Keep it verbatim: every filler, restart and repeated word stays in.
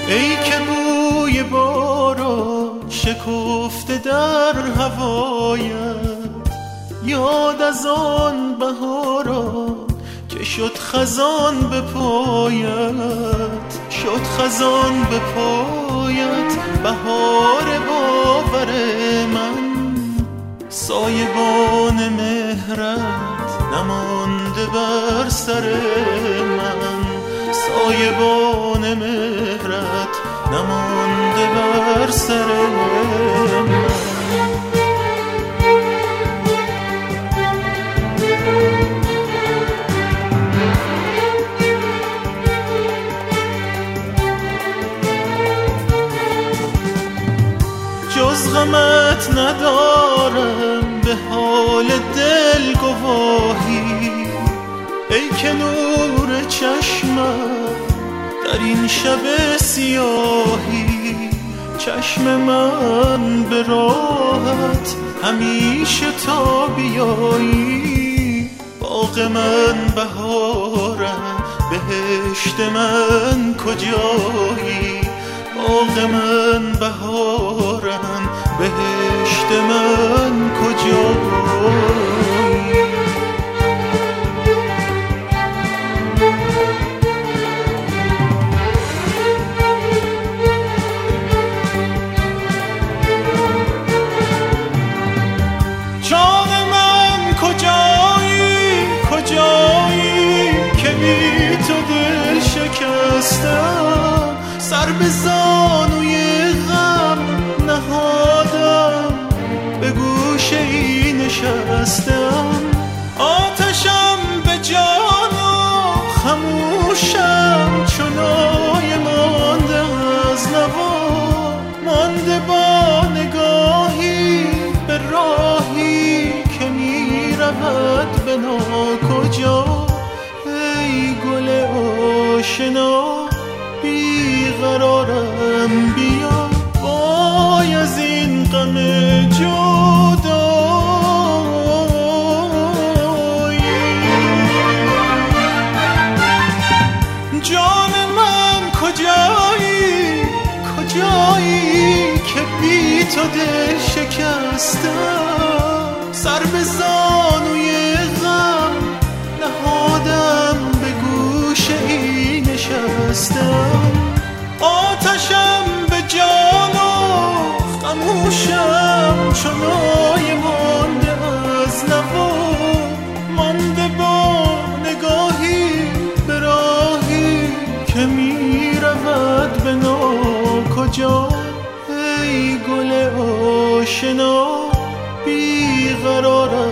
ای که بوی باران شکفته در هوایت، یاد از آن بهاران که شد خزان به پایت، شد خزان به پایت. بهار باور من، سایبان مهرت نمانده بر سر من، سایبان مهرت نمانده بر سر من. جز غمت ندارم به حال دل گواهی، ای که نور چشمم در این شب سیاهی. چشم من به راحت همیشه تا بیایی، باغ من بهارم بهشت من کجایی، باغ من بهارم بهشت من کجایی. جان من کجایی کجایی که بی تو دل شکستم، سر به زانوی غم نهادم به گوشه ای نشستم. آتشم به جان و خموشم چنای مانده از نوا، مانده با نگاهی به راهی که می رود به ناکجا. ای گل آشنا بیقرارم بیا، وای از این غم جدایی. جان من کجایی کجایی که بی تو دل شکستم، سر به زانوی غم نهادم به گوشه ای نشستم. آتشم به جان و خموشم چنای مانده از نوا، مانده با نگاهی به راهی که می رود به ناکجا. ای گل آشنا بیقرارم